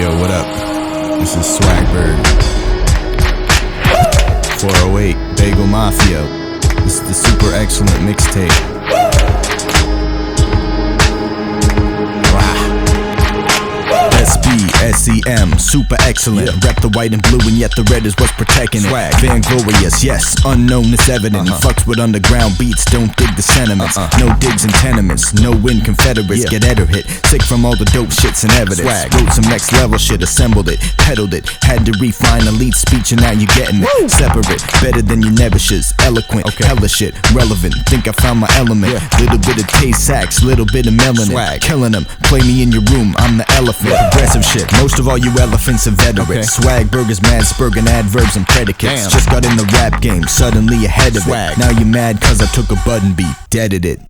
Yo, what up? This is Swagberg. 408 Bagel Mafia. This is the super excellent mixtape. SBSEM, super excellent. Rep the white and blue, and yet the red is what's protecting it. Vainglorious, yes, unknown is evident. Fucks with underground beats, don't dig the sentiments. No digs in tenements, no win Confederates. Get Eder hit, sick from all the dope shits and evidence. Wrote some next level shit, assembled it, peddled it. Had to refine a lead speech, and now you getting it. Separate, better than you never should. Eloquent, hella shit, relevant. Think I found my element. Little bit of Tay-Sax, little bit of melanin. Killing them, play me in your room, I'm the elephant. Aggressive shit, most of all you elephants are veterans. Swagburgers, mad spurging adverbs and predicates. Just got in the rap game, suddenly ahead of it. Now you mad cause I took a button beat, deaded it.